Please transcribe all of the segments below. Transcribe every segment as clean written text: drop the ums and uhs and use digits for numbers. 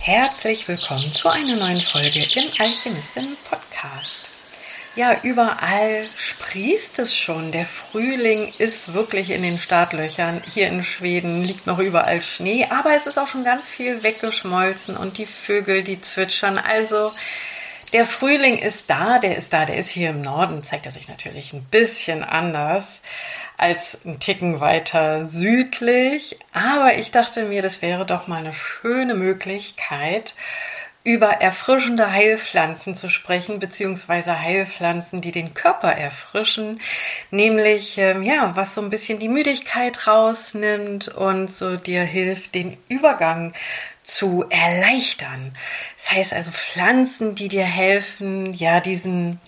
Herzlich willkommen zu einer neuen Folge im Alchemistin-Podcast. Ja, überall sprießt es schon. Der Frühling ist wirklich in den Startlöchern. Hier in Schweden liegt noch überall Schnee, aber es ist auch schon ganz viel weggeschmolzen und die Vögel, die zwitschern. Also der Frühling ist da, der ist hier im Norden, zeigt er sich natürlich ein bisschen anders als ein Ticken weiter südlich. Aber ich dachte mir, das wäre doch mal eine schöne Möglichkeit, über erfrischende Heilpflanzen zu sprechen, beziehungsweise Heilpflanzen, die den Körper erfrischen, nämlich was so ein bisschen die Müdigkeit rausnimmt und so dir hilft, den Übergang zu erleichtern. Das heißt also Pflanzen, die dir helfen, ja, diesen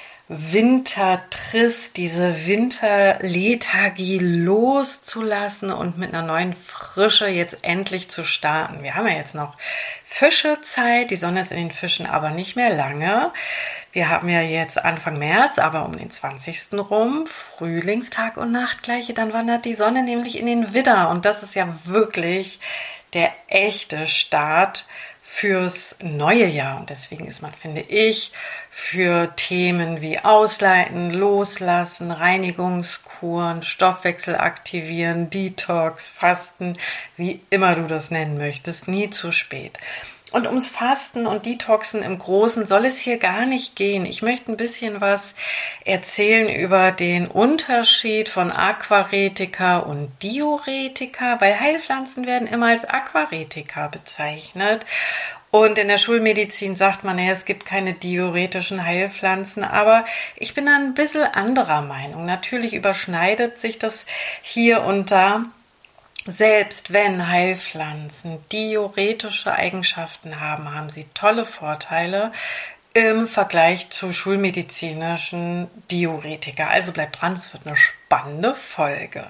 Wintertriss, diese Winterlethargie loszulassen und mit einer neuen Frische jetzt endlich zu starten. Wir haben ja jetzt noch Fischezeit, die Sonne ist in den Fischen aber nicht mehr lange. Wir haben ja jetzt Anfang März, aber um den 20. rum, Frühlingstag und Nachtgleiche, dann wandert die Sonne nämlich in den Widder und das ist ja wirklich der echte Start fürs neue Jahr. Und deswegen ist man, finde ich, für Themen wie Ausleiten, Loslassen, Reinigungskuren, Stoffwechsel aktivieren, Detox, Fasten, wie immer du das nennen möchtest, nie zu spät. Und ums Fasten und Detoxen im Großen soll es hier gar nicht gehen. Ich möchte ein bisschen was erzählen über den Unterschied von Aquaretika und Diuretika, weil Heilpflanzen werden immer als Aquaretika bezeichnet. Und in der Schulmedizin sagt man, es gibt keine diuretischen Heilpflanzen, aber ich bin da ein bisschen anderer Meinung. Natürlich überschneidet sich das hier und da. Selbst wenn Heilpflanzen diuretische Eigenschaften haben, haben sie tolle Vorteile im Vergleich zu schulmedizinischen Diuretika. Also bleibt dran, es wird eine spannende Folge.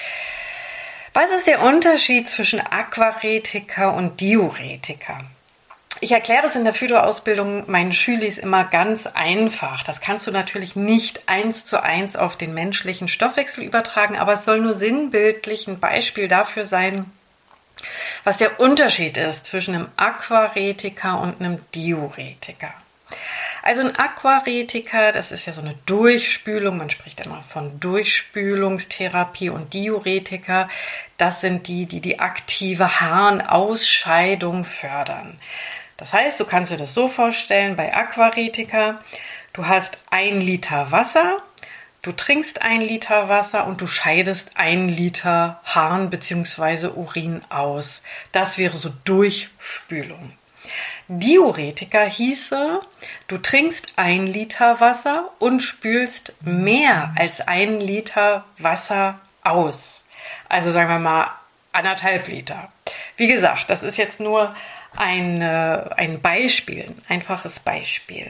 Was ist der Unterschied zwischen Aquaretika und Diuretika? Ich erkläre das in der Phyto-Ausbildung meinen Schülis immer ganz einfach. Das kannst du natürlich nicht 1:1 auf den menschlichen Stoffwechsel übertragen, aber es soll nur sinnbildlich ein Beispiel dafür sein, was der Unterschied ist zwischen einem Aquaretika und einem Diuretika. Also ein Aquaretika, das ist ja so eine Durchspülung, man spricht immer von Durchspülungstherapie, und Diuretika, das sind die aktive Harnausscheidung fördern. Das heißt, du kannst dir das so vorstellen, bei Aquaretika, du hast 1 Liter Wasser, du trinkst 1 Liter Wasser und du scheidest 1 Liter Harn bzw. Urin aus. Das wäre so Durchspülung. Diuretika hieße, du trinkst 1 Liter Wasser und spülst mehr als 1 Liter Wasser aus. Also sagen wir mal 1,5 Liter. Wie gesagt, das ist jetzt nur ein Beispiel, ein einfaches Beispiel.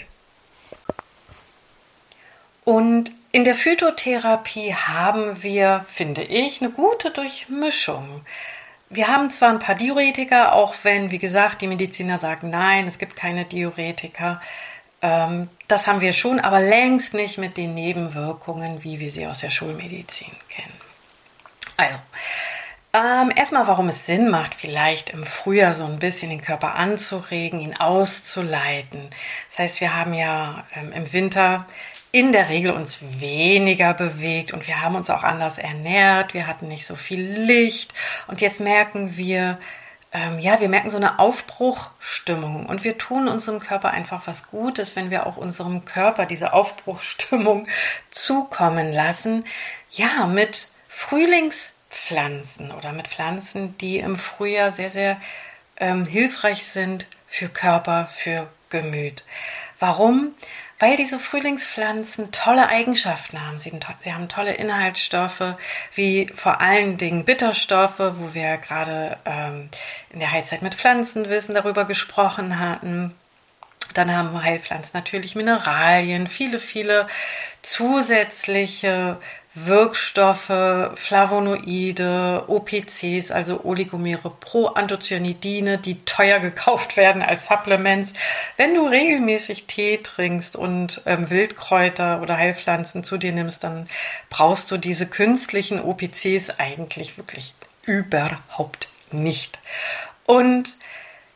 Und in der Phytotherapie haben wir, finde ich, eine gute Durchmischung. Wir haben zwar ein paar Diuretika, auch wenn, wie gesagt, die Mediziner sagen, nein, es gibt keine Diuretika. Das haben wir schon, aber längst nicht mit den Nebenwirkungen, wie wir sie aus der Schulmedizin kennen. Also, erstmal, warum es Sinn macht, vielleicht im Frühjahr so ein bisschen den Körper anzuregen, ihn auszuleiten. Das heißt, wir haben ja im Winter in der Regel uns weniger bewegt und wir haben uns auch anders ernährt, wir hatten nicht so viel Licht und jetzt merken wir, wir merken so eine Aufbruchstimmung und wir tun unserem Körper einfach was Gutes, wenn wir auch unserem Körper diese Aufbruchstimmung zukommen lassen, ja, mit Frühlingspflanzen oder mit Pflanzen, die im Frühjahr sehr, sehr hilfreich sind für Körper, für Gemüt. Warum? Weil diese Frühlingspflanzen tolle Eigenschaften haben. Sie haben tolle Inhaltsstoffe, wie vor allen Dingen Bitterstoffe, wo wir gerade in der Heilzeit mit Pflanzenwissen darüber gesprochen hatten. Dann haben Heilpflanzen natürlich Mineralien, viele, viele zusätzliche Wirkstoffe, Flavonoide, OPCs, also Oligomere, Proanthocyanidine, die teuer gekauft werden als Supplements. Wenn du regelmäßig Tee trinkst und Wildkräuter oder Heilpflanzen zu dir nimmst, dann brauchst du diese künstlichen OPCs eigentlich wirklich überhaupt nicht. Und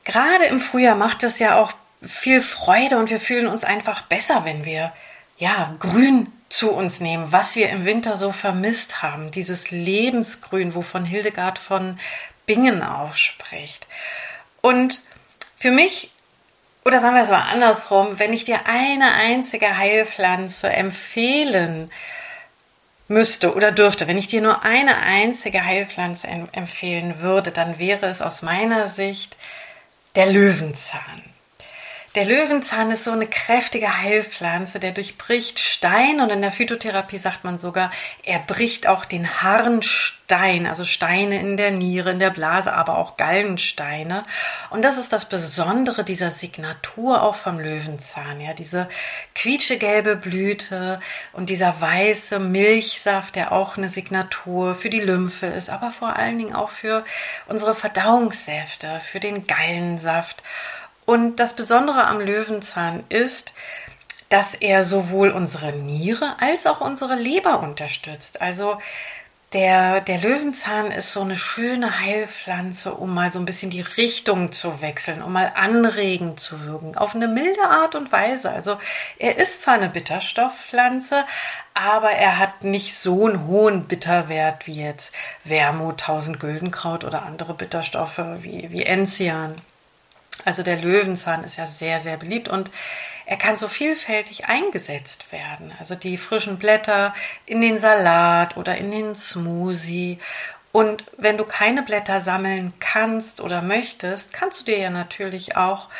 gerade im Frühjahr macht es ja auch viel Freude und wir fühlen uns einfach besser, wenn wir Grün zu uns nehmen, was wir im Winter so vermisst haben. Dieses Lebensgrün, wovon Hildegard von Bingen auch spricht. Und für mich, oder sagen wir es mal andersrum, wenn ich dir eine einzige Heilpflanze empfehlen müsste oder dürfte, wenn ich dir nur eine einzige Heilpflanze empfehlen würde, dann wäre es aus meiner Sicht der Löwenzahn. Der Löwenzahn ist so eine kräftige Heilpflanze, der durchbricht Stein und in der Phytotherapie sagt man sogar, er bricht auch den Harnstein, also Steine in der Niere, in der Blase, aber auch Gallensteine. Und das ist das Besondere dieser Signatur auch vom Löwenzahn, ja, diese quietschegelbe Blüte und dieser weiße Milchsaft, der auch eine Signatur für die Lymphe ist, aber vor allen Dingen auch für unsere Verdauungssäfte, für den Gallensaft. Und das Besondere am Löwenzahn ist, dass er sowohl unsere Niere als auch unsere Leber unterstützt. Also der Löwenzahn ist so eine schöne Heilpflanze, um mal so ein bisschen die Richtung zu wechseln, um mal anregend zu wirken, auf eine milde Art und Weise. Also er ist zwar eine Bitterstoffpflanze, aber er hat nicht so einen hohen Bitterwert wie jetzt Wermut, Tausendgüldenkraut oder andere Bitterstoffe wie Enzian. Also der Löwenzahn ist ja sehr, sehr beliebt und er kann so vielfältig eingesetzt werden. Also die frischen Blätter in den Salat oder in den Smoothie. Und wenn du keine Blätter sammeln kannst oder möchtest, kannst du dir ja natürlich auch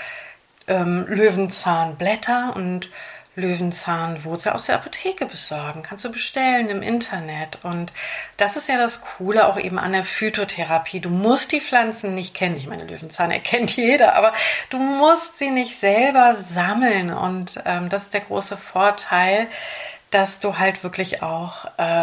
Löwenzahnblätter und Löwenzahnwurzel aus der Apotheke besorgen. Kannst du bestellen im Internet. Und das ist ja das Coole auch eben an der Phytotherapie. Du musst die Pflanzen nicht kennen. Ich meine, Löwenzahn erkennt jeder, aber du musst sie nicht selber sammeln. Und das ist der große Vorteil, dass du halt wirklich auch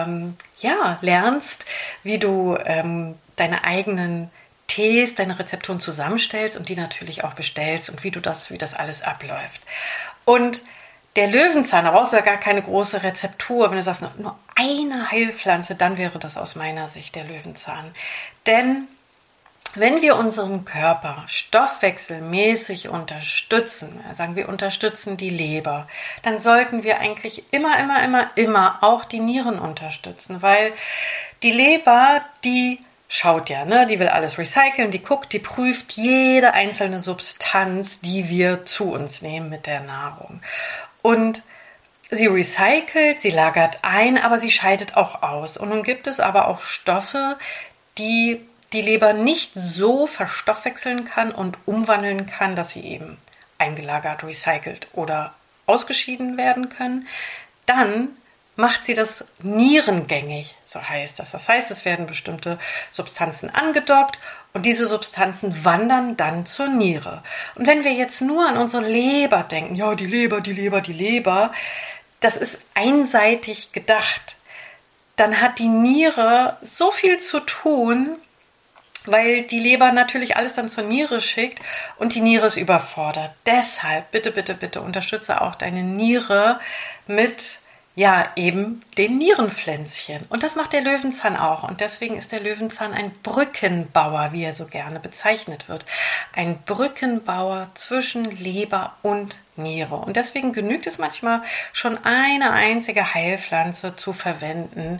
lernst, wie du deine eigenen Tees, deine Rezepturen zusammenstellst und die natürlich auch bestellst und wie das alles abläuft. Und der Löwenzahn, da brauchst du ja gar keine große Rezeptur. Wenn du sagst, nur eine Heilpflanze, dann wäre das aus meiner Sicht der Löwenzahn. Denn wenn wir unseren Körper stoffwechselmäßig unterstützen, sagen wir unterstützen die Leber, dann sollten wir eigentlich immer auch die Nieren unterstützen, weil die Leber, die schaut ja, ne? Die will alles recyceln, die guckt, die prüft jede einzelne Substanz, die wir zu uns nehmen mit der Nahrung. Und sie recycelt, sie lagert ein, aber sie scheidet auch aus. Und nun gibt es aber auch Stoffe, die die Leber nicht so verstoffwechseln kann und umwandeln kann, dass sie eben eingelagert, recycelt oder ausgeschieden werden können. Dann macht sie das nierengängig, so heißt das. Das heißt, es werden bestimmte Substanzen angedockt und diese Substanzen wandern dann zur Niere. Und wenn wir jetzt nur an unsere Leber denken, ja, die Leber, das ist einseitig gedacht, dann hat die Niere so viel zu tun, weil die Leber natürlich alles dann zur Niere schickt und die Niere ist überfordert. Deshalb bitte unterstütze auch deine Niere mit eben den Nierenpflänzchen. Und das macht der Löwenzahn auch. Und deswegen ist der Löwenzahn ein Brückenbauer, wie er so gerne bezeichnet wird. Ein Brückenbauer zwischen Leber und Niere. Und deswegen genügt es manchmal schon eine einzige Heilpflanze zu verwenden,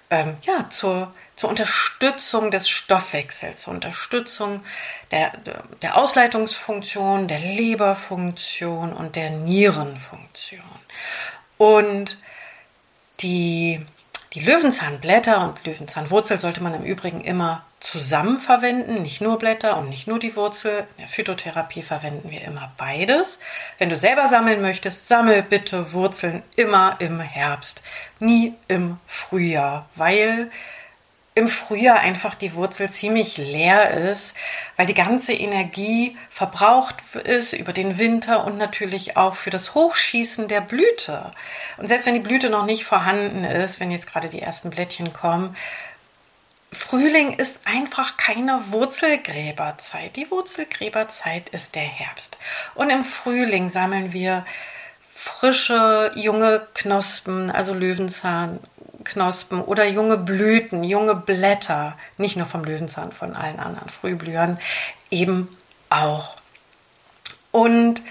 zur Unterstützung des Stoffwechsels, zur Unterstützung der Ausleitungsfunktion, der Leberfunktion und der Nierenfunktion. Und die Löwenzahnblätter und Löwenzahnwurzel sollte man im Übrigen immer zusammen verwenden, nicht nur Blätter und nicht nur die Wurzel. In der Phytotherapie verwenden wir immer beides. Wenn du selber sammeln möchtest, sammel bitte Wurzeln immer im Herbst, nie im Frühjahr, weil im Frühjahr einfach die Wurzel ziemlich leer ist, weil die ganze Energie verbraucht ist über den Winter und natürlich auch für das Hochschießen der Blüte. Und selbst wenn die Blüte noch nicht vorhanden ist, wenn jetzt gerade die ersten Blättchen kommen, Frühling ist einfach keine Wurzelgräberzeit. Die Wurzelgräberzeit ist der Herbst. Und im Frühling sammeln wir frische, junge Knospen, also Löwenzahnknospen oder junge Blüten, junge Blätter, nicht nur vom Löwenzahn, von allen anderen Frühblühern, eben auch Und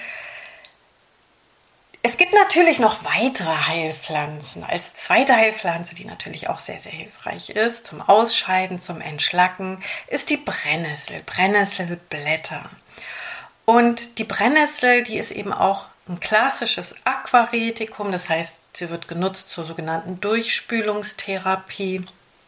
es gibt natürlich noch weitere Heilpflanzen. Als zweite Heilpflanze, die natürlich auch sehr, sehr hilfreich ist, zum Ausscheiden, zum Entschlacken, ist die Brennnessel, Brennnesselblätter. Und die Brennnessel, die ist eben auch ein klassisches Aquaretikum, das heißt, sie wird genutzt zur sogenannten Durchspülungstherapie.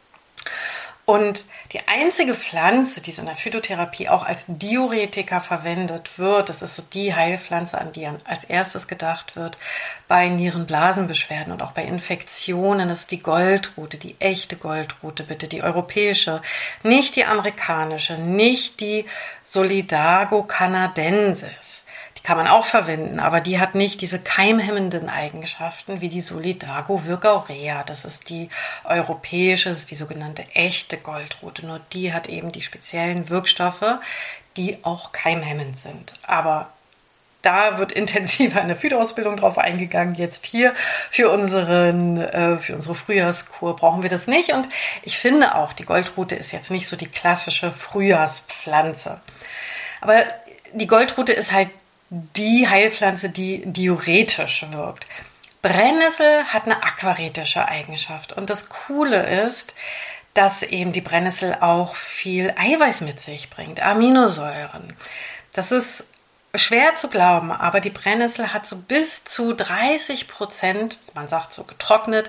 Und die einzige Pflanze, die so in der Phytotherapie auch als Diuretiker verwendet wird, das ist so die Heilpflanze, an die als erstes gedacht wird, bei Nierenblasenbeschwerden und auch bei Infektionen, das ist die Goldrute, die echte Goldrute, bitte, die europäische, nicht die amerikanische, nicht die Solidago canadensis. Kann man auch verwenden, aber die hat nicht diese keimhemmenden Eigenschaften wie die Solidago virgaurea. Das ist die europäische, das ist die sogenannte echte Goldrute. Nur die hat eben die speziellen Wirkstoffe, die auch keimhemmend sind. Aber da wird intensiver in der Phytoausbildung drauf eingegangen. Jetzt hier für unsere Frühjahrskur brauchen wir das nicht. Und ich finde auch, die Goldrute ist jetzt nicht so die klassische Frühjahrspflanze. Aber die Goldrute ist halt die Heilpflanze, die diuretisch wirkt. Brennnessel hat eine aquaretische Eigenschaft. Und das Coole ist, dass eben die Brennnessel auch viel Eiweiß mit sich bringt, Aminosäuren. Das ist schwer zu glauben, aber die Brennnessel hat so bis zu 30%, man sagt so getrocknet,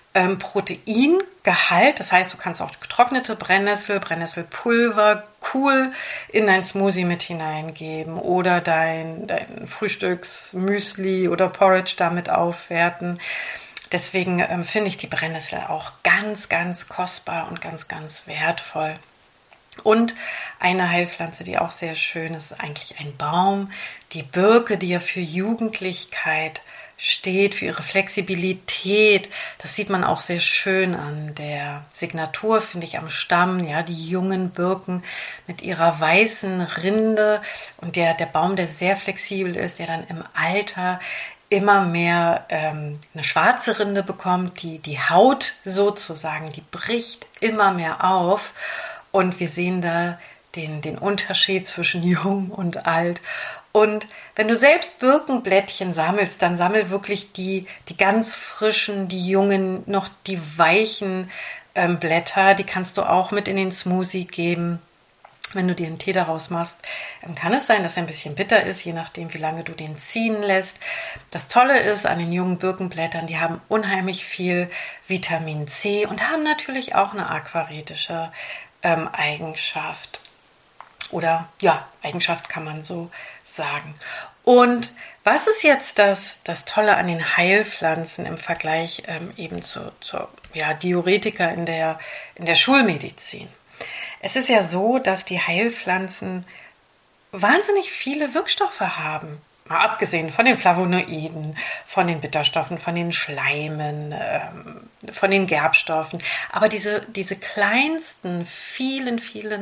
Proteingehalt. Das heißt, du kannst auch getrocknete Brennnesselpulver cool in dein Smoothie mit hineingeben oder dein Frühstücksmüsli oder Porridge damit aufwerten. Deswegen finde ich die Brennnessel auch ganz, ganz kostbar und ganz, ganz wertvoll. Und eine Heilpflanze, die auch sehr schön ist, ist eigentlich ein Baum, die Birke, die ja für Jugendlichkeit steht, für ihre Flexibilität. Das sieht man auch sehr schön an der Signatur, finde ich, am Stamm. Ja, die jungen Birken mit ihrer weißen Rinde und der Baum, der sehr flexibel ist, der dann im Alter immer mehr eine schwarze Rinde bekommt. Die Haut sozusagen, die bricht immer mehr auf. Und wir sehen da den Unterschied zwischen jung und alt. Und wenn du selbst Birkenblättchen sammelst, dann sammel wirklich die ganz frischen, die jungen, noch die weichen Blätter. Die kannst du auch mit in den Smoothie geben. Wenn du dir einen Tee daraus machst, kann es sein, dass er ein bisschen bitter ist, je nachdem, wie lange du den ziehen lässt. Das Tolle ist an den jungen Birkenblättern, die haben unheimlich viel Vitamin C und haben natürlich auch eine aquaretische Eigenschaft. Oder ja, Eigenschaft kann man so sagen. Und was ist jetzt das Tolle an den Heilpflanzen im Vergleich eben zur Diuretika in der Schulmedizin? Es ist ja so, dass die Heilpflanzen wahnsinnig viele Wirkstoffe haben. Mal abgesehen von den Flavonoiden, von den Bitterstoffen, von den Schleimen, von den Gerbstoffen. Aber diese kleinsten, vielen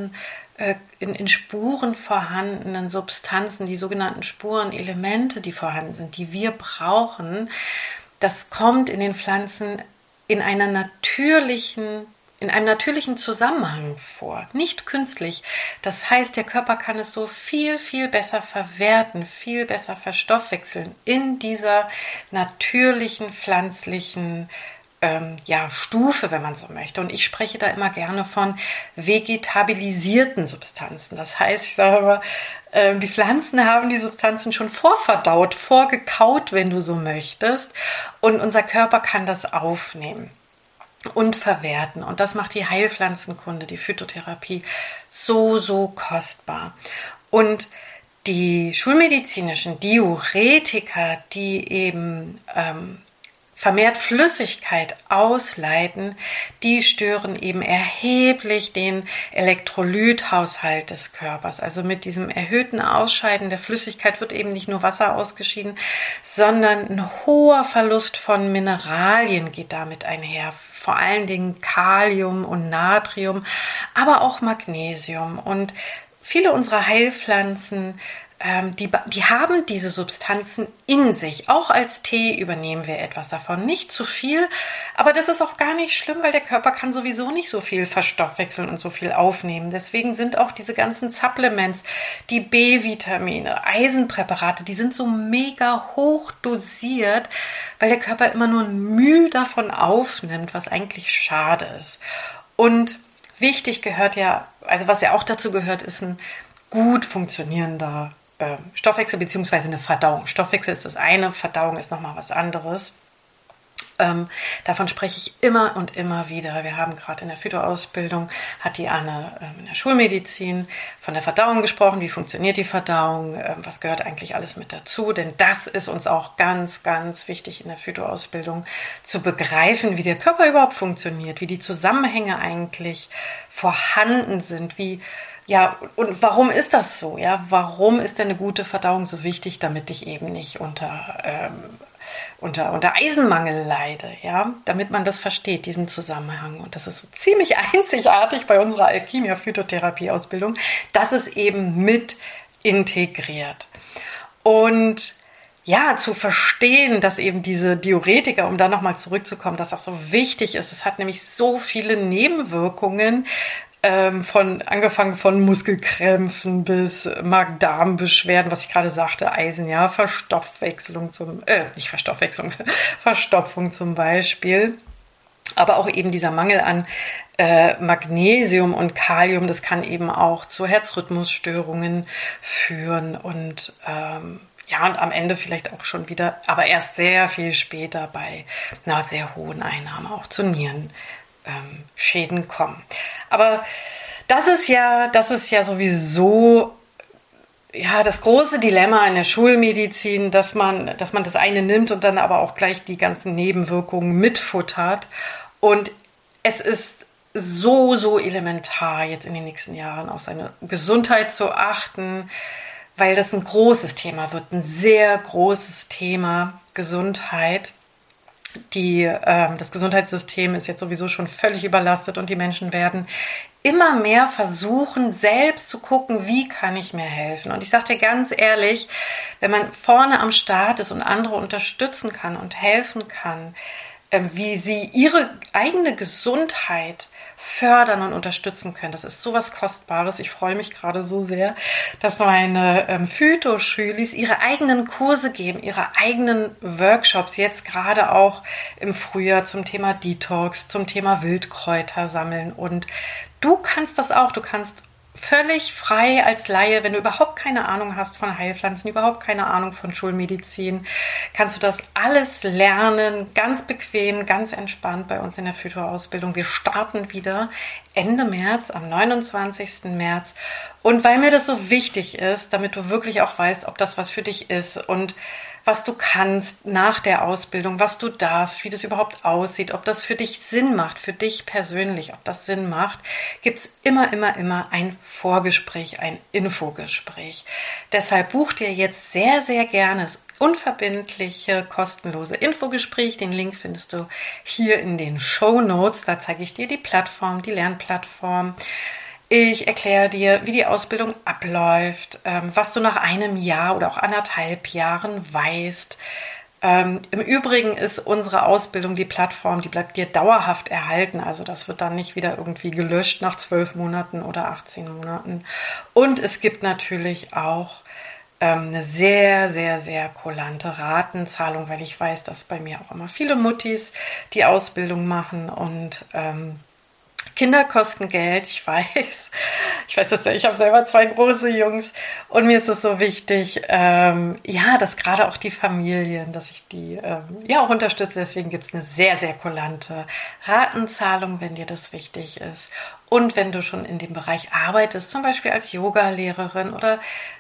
in Spuren vorhandenen Substanzen, die sogenannten Spurenelemente, die vorhanden sind, die wir brauchen, das kommt in den Pflanzen in einem natürlichen Zusammenhang vor, nicht künstlich. Das heißt, der Körper kann es so viel, viel besser verwerten, viel besser verstoffwechseln in dieser natürlichen pflanzlichen Stufe, wenn man so möchte. Und ich spreche da immer gerne von vegetabilisierten Substanzen. Das heißt, ich sage immer, die Pflanzen haben die Substanzen schon vorverdaut, vorgekaut, wenn du so möchtest. Und unser Körper kann das aufnehmen und verwerten. Und das macht die Heilpflanzenkunde, die Phytotherapie so, so kostbar. Und die schulmedizinischen Diuretika, die eben vermehrt Flüssigkeit ausleiten, die stören eben erheblich den Elektrolythaushalt des Körpers. Also mit diesem erhöhten Ausscheiden der Flüssigkeit wird eben nicht nur Wasser ausgeschieden, sondern ein hoher Verlust von Mineralien geht damit einher. Vor allen Dingen Kalium und Natrium, aber auch Magnesium. Und viele unserer Heilpflanzen die haben diese Substanzen in sich. Auch als Tee übernehmen wir etwas davon. Nicht zu viel, aber das ist auch gar nicht schlimm, weil der Körper kann sowieso nicht so viel verstoffwechseln und so viel aufnehmen. Deswegen sind auch diese ganzen Supplements, die B-Vitamine, Eisenpräparate, die sind so mega hoch dosiert, weil der Körper immer nur ein Müh davon aufnimmt, was eigentlich schade ist. Und wichtig gehört ja, also was ja auch dazu gehört, ist ein gut funktionierender Stoffwechsel bzw. eine Verdauung. Stoffwechsel ist das eine, Verdauung ist nochmal was anderes. Davon spreche ich immer und immer wieder. Wir haben gerade in der Phytoausbildung, hat die Anne in der Schulmedizin von der Verdauung gesprochen. Wie funktioniert die Verdauung? Was gehört eigentlich alles mit dazu? Denn das ist uns auch ganz, ganz wichtig in der Phytoausbildung zu begreifen, wie der Körper überhaupt funktioniert, wie die Zusammenhänge eigentlich vorhanden sind, ja, und warum ist das so? Ja, warum ist denn eine gute Verdauung so wichtig, damit ich eben nicht unter Eisenmangel leide? Ja, damit man das versteht, diesen Zusammenhang. Und das ist so ziemlich einzigartig bei unserer Alchemia-Phytotherapie-Ausbildung, dass es eben mit integriert. Und ja, zu verstehen, dass eben diese Diuretika, um da nochmal zurückzukommen, dass das so wichtig ist. Es hat nämlich so viele Nebenwirkungen, angefangen von Muskelkrämpfen bis Magen-Darm-Beschwerden, was ich gerade sagte, Eisen, ja, Verstoffwechslung Verstopfung zum Beispiel. Aber auch eben dieser Mangel an Magnesium und Kalium, das kann eben auch zu Herzrhythmusstörungen führen und und am Ende vielleicht auch schon wieder, aber erst sehr viel später bei einer sehr hohen Einnahme auch zu Nierenschäden kommen. Aber das ist ja sowieso das große Dilemma in der Schulmedizin, dass man das eine nimmt und dann aber auch gleich die ganzen Nebenwirkungen mitfuttert. Und es ist so elementar, jetzt in den nächsten Jahren auf seine Gesundheit zu achten, weil das ein großes Thema wird, ein sehr großes Thema Gesundheit. Das Gesundheitssystem ist jetzt sowieso schon völlig überlastet und die Menschen werden immer mehr versuchen, selbst zu gucken, wie kann ich mir helfen. Und ich sage dir ganz ehrlich, wenn man vorne am Start ist und andere unterstützen kann und helfen kann, wie sie ihre eigene Gesundheit fördern und unterstützen können. Das ist so was Kostbares. Ich freue mich gerade so sehr, dass meine Phyto-Schülis ihre eigenen Kurse geben, ihre eigenen Workshops, jetzt gerade auch im Frühjahr zum Thema Detox, zum Thema Wildkräuter sammeln. Und du kannst das auch. Du kannst völlig frei als Laie, wenn du überhaupt keine Ahnung hast von Heilpflanzen, überhaupt keine Ahnung von Schulmedizin, kannst du das alles lernen, ganz bequem, ganz entspannt bei uns in der Phyto-Ausbildung. Wir starten wieder Ende März, am 29. März. Und weil mir das so wichtig ist, damit du wirklich auch weißt, ob das was für dich ist und was du kannst nach der Ausbildung, was du darfst, wie das überhaupt aussieht, ob das für dich Sinn macht, für dich persönlich, ob das Sinn macht, gibt es immer ein Vorgespräch, ein Infogespräch. Deshalb buch dir jetzt sehr, sehr gerne das unverbindliche, kostenlose Infogespräch. Den Link findest du hier in den Shownotes. Da zeige ich dir die Plattform, die Lernplattform. Ich erkläre dir, wie die Ausbildung abläuft, was du nach einem Jahr oder auch 1,5 Jahren weißt. Im Übrigen ist unsere Ausbildung, die Plattform, die bleibt dir dauerhaft erhalten. Also das wird dann nicht wieder irgendwie gelöscht nach 12 Monaten oder 18 Monaten. Und es gibt natürlich auch eine sehr, sehr, sehr kulante Ratenzahlung, weil ich weiß, dass bei mir auch immer viele Muttis die Ausbildung machen und Kinder kosten Geld, ich weiß das ja, ich habe selber 2 große Jungs und mir ist es so wichtig, dass gerade auch die Familien, dass ich die auch unterstütze, deswegen gibt es eine sehr, sehr kulante Ratenzahlung, wenn dir das wichtig ist und wenn du schon in dem Bereich arbeitest, zum Beispiel als Yoga-Lehrerin oder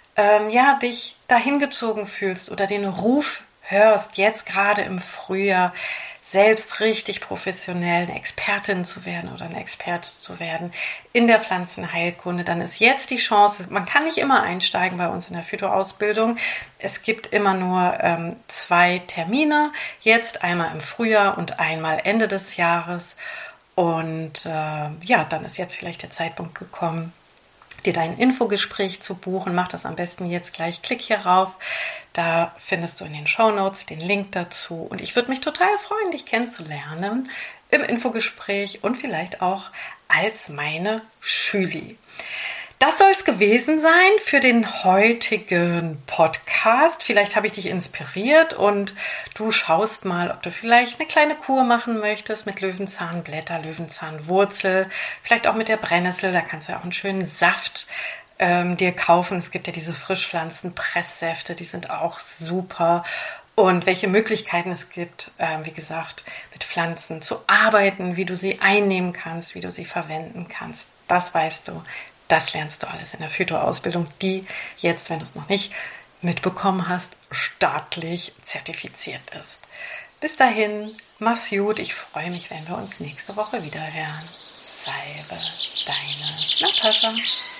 dich dahin gezogen fühlst oder den Ruf hörst, jetzt gerade im Frühjahr, selbst richtig professionell eine Expertin zu werden oder ein Experte zu werden in der Pflanzenheilkunde, dann ist jetzt die Chance, man kann nicht immer einsteigen bei uns in der Phyto-Ausbildung. Es gibt immer nur 2 Termine, jetzt einmal im Frühjahr und einmal Ende des Jahres. Und dann ist jetzt vielleicht der Zeitpunkt gekommen, dir dein Infogespräch zu buchen. Mach das am besten jetzt gleich. Klick hier rauf. Da findest du in den Shownotes den Link dazu. Und ich würde mich total freuen, dich kennenzulernen im Infogespräch und vielleicht auch als meine Schüli. Das soll es gewesen sein für den heutigen Podcast. Vielleicht habe ich dich inspiriert und du schaust mal, ob du vielleicht eine kleine Kur machen möchtest mit Löwenzahnblätter, Löwenzahnwurzel, vielleicht auch mit der Brennnessel. Da kannst du ja auch einen schönen Saft dir kaufen. Es gibt ja diese Frischpflanzen-Presssäfte, die sind auch super. Und welche Möglichkeiten es gibt, wie gesagt, mit Pflanzen zu arbeiten, wie du sie einnehmen kannst, wie du sie verwenden kannst. Das weißt du. Das lernst du alles in der Phytoausbildung, die jetzt, wenn du es noch nicht mitbekommen hast, staatlich zertifiziert ist. Bis dahin, mach's gut. Ich freue mich, wenn wir uns nächste Woche wieder hören. Salve, deine Natascha.